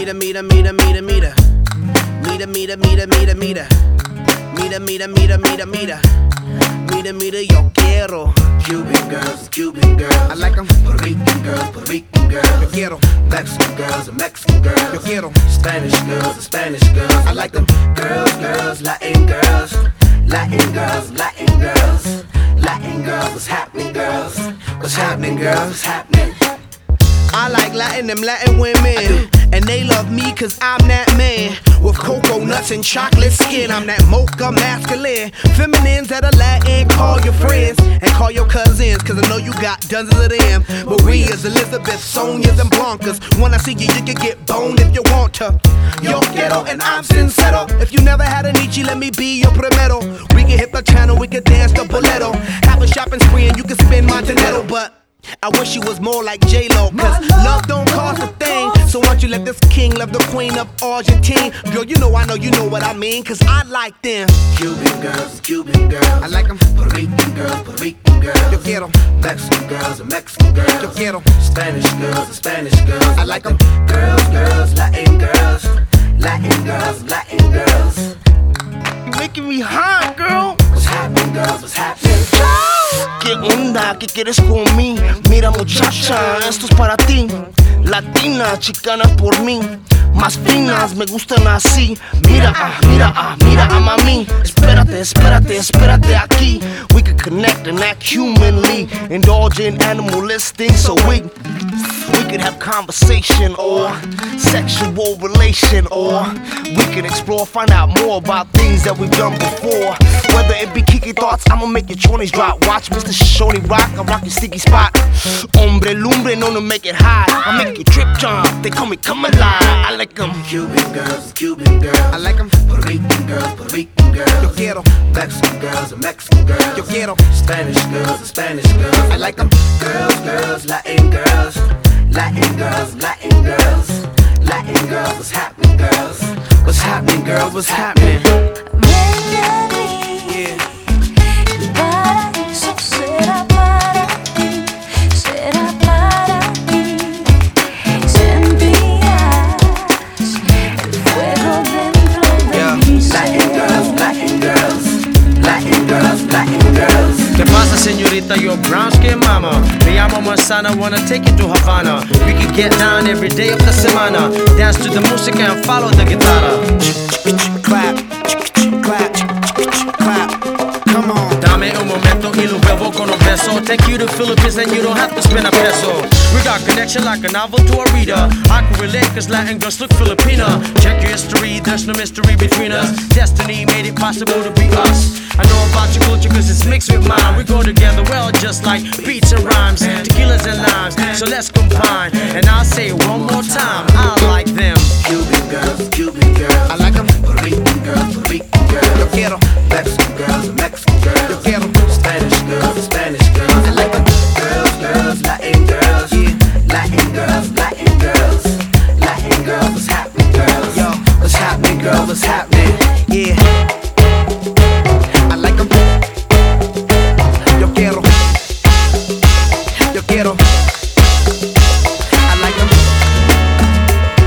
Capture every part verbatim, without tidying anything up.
Mira, mira, mira, mira, mira. Mira, mira, mira, mira, mira. Mira, mira, mira, mira, mira. Mira, mira, yo quiero. Cuban girls, Cuban girls. I like them. Puerto Rican girls, Puerto Rican girls. Yo quiero. Mexican girls, Mexican girls. Yo quiero. Spanish girls, Spanish girls. I like them. Girls, girls, Latin girls. Latin girls, Latin girls. Latin girls, what's happening, girls? What's happening, girls? What's happening? I like Latin, them Latin women. And they love me cause I'm that man. With cocoa nuts and chocolate skin, I'm that mocha masculine. Feminines that are Latin, call your friends. And call your cousins, cause I know you got dozens of them. Maria's, Elizabeth, Sonia's, and Blancas. When I see you, you can get boned if you want to. Yo quiero and I'm sincero. If you never had a Nietzsche, let me be your primero. We can hit the channel, we can dance the boleto. Have a shopping spree and you can spend my dinero. But I wish you was more like J-Lo, cause love don't cost a thing. So why don't you let this king love the queen of Argentine? Girl, you know I know you know what I mean, cause I like them. Cuban girls, Cuban girls. I like them. Puerto Rican girls, Puerto Rican girls. Yo quiero. Mexican girls, Mexican girls. Yo quiero. Spanish girls, Spanish girls. I like them. Girls, girls, Latin girls. Latin girls, Latin girls. You're making me hot, girl. What's happening, girls? What's happening? ¿Qué onda? ¿Qué quieres con mí? Mira muchacha, esto es para ti. Latina, chicana por mí. Más finas, me gustan así. Mira, ah, mira, ah, mira a mami. Espérate, espérate, espérate aquí. We can connect and act humanly. Indulge in animalistic, so we We could have conversation or sexual relation, or we could explore, find out more about things that we've done before. Whether it be kiki thoughts, I'ma make your twenties drop. Watch Mister Shoney rock, I rock your sticky spot. Hombre lumbre, known to make it hot. I make you trip jump, they call me come alive. I like them. Cuban girls, Cuban girls. I like them. Puerto Rican girls, Puerto Rican girls. Yo quiero. Mexican girls, Mexican girls. Yo quiero. Spanish girls, Spanish girls. I like them. Girls, girls, Latin girls. Latin girls, Latin girls. Latin girls, what's happening, girls? What's happening, girls? What's happening? Yeah. Paraíso será para ti, será para ti. Sentirás el fuego dentro de mi ser. Latin girls, Latin girls. Latin girls, Latin girls. ¿Qué pasa, señorita? You're brown skin mama. Me llamo Manzana, wanna take you to Havana. We can get down every day of the semana. Dance to the music and follow the guitarra. Clap, clap, clap. Come on. Dame un momento y lo vuelvo con un beso. Take you to Philippines and you don't have to spend a peso. We got connection like a novel to a reader. I can relate cause Latin girls look Filipina. Check your history, there's no mystery between us. Destiny made it possible to be us. I know about your culture cause it's mixed with mine. We go together well just like beats and rhymes, tequilas and limes. So let's combine. And I'll say it one more time, I like them. Cuban girls, Cuban girls. I like them. Puerto Rican girls, Puerto Rican girls. Yo quiero. Mexican girls, Mexican girls. Yo quiero. Spanish girls, Spanish girls. I like them. Girls, girls, Latin girls. Yeah. Latin girls, Latin girls. Latin girls, what's happening, girls? Yo. What's happening, girls? What's happening? Yeah. I like them. Yo quiero. Yo quiero. I like them.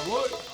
What?